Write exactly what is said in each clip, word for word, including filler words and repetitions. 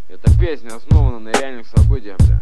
Эта песня основана на реальных событиях, бля.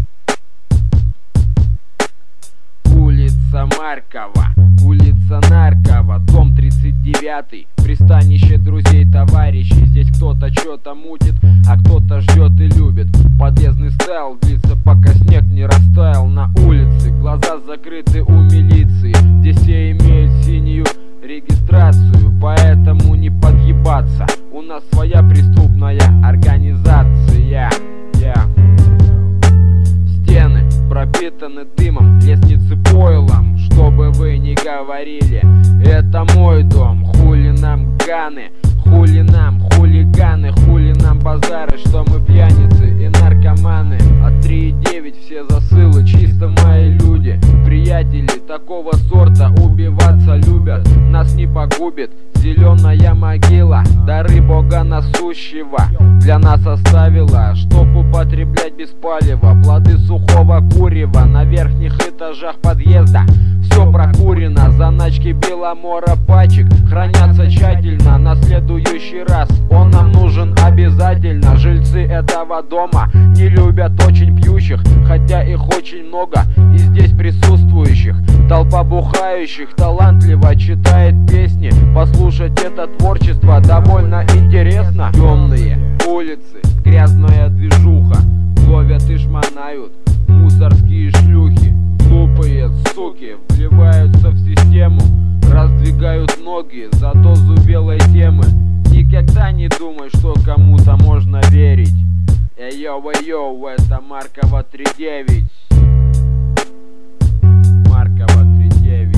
Улица Маркова, улица Наркова, дом тридцать девятый, пристанище друзей, товарищей. Здесь кто-то что-то мутит, а кто-то ждет и любит. Подъездный стайл длится, пока снег не растаял. На улице глаза закрыты у милиции. Здесь все имеют синюю регистрацию, поэтому не подъебаться. У нас своя преступная организация. Yeah. Стены пропитаны дымом, лестницы пойлом. Чтобы вы не говорили, это мой дом. Хули нам ганы, хули нам хулиганы, хули нам базары, что мы пьяницы и наркоманы. От три и девять все засылы, чисто мои люди. Приятели такого сорта убиваться любят. Нас не погубит зеленая могила, дары Бога насущего для нас оставила, чтоб употреблять без палева. Плоды сухого курева на верхних этажах подъезда. Все прокурено, заначки Беломора пачек хранятся тщательно на следующий раз. Он нам нужен обязательно. Жильцы этого дома не любят очень пьющих, хотя их очень много и здесь присутствующих. Толпа бухающих талантливо читает песни. Послушать это творчество довольно интересно. Темные улицы, грязная движуха, ловят и шмонают мусорские шлюхи. Глупые суки вливаются в систему, раздвигают ноги за дозу белой темы. Никогда не думай, что кому-то можно верить. Эй-йоу-эй-йоу, это Маркова три девять. Маркова три девять.